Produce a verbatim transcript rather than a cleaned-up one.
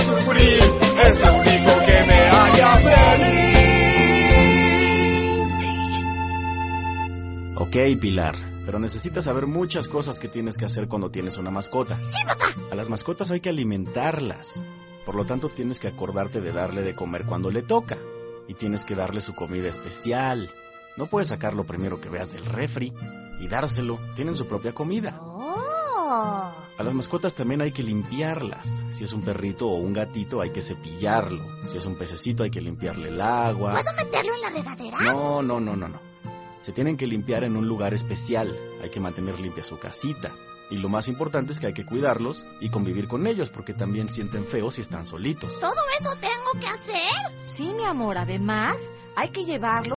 sufrir, es lo único que me haría feliz. Ok, Pilar, pero necesitas saber muchas cosas que tienes que hacer cuando tienes una mascota. ¡Sí, papá! A las mascotas hay que alimentarlas. Por lo tanto, tienes que acordarte de darle de comer cuando le toca. Y tienes que darle su comida especial. No puedes sacar lo primero que veas del refri y dárselo. Tienen su propia comida. ¡Oh! A las mascotas también hay que limpiarlas. Si es un perrito o un gatito, hay que cepillarlo. Si es un pececito, hay que limpiarle el agua. ¿Puedo meterlo en la regadera? No, no, no, no, no. Se tienen que limpiar en un lugar especial. Hay que mantener limpia su casita. Y lo más importante es que hay que cuidarlos y convivir con ellos, porque también sienten feo si están solitos. ¿Todo eso tengo que hacer? Sí, mi amor, además hay que llevarlo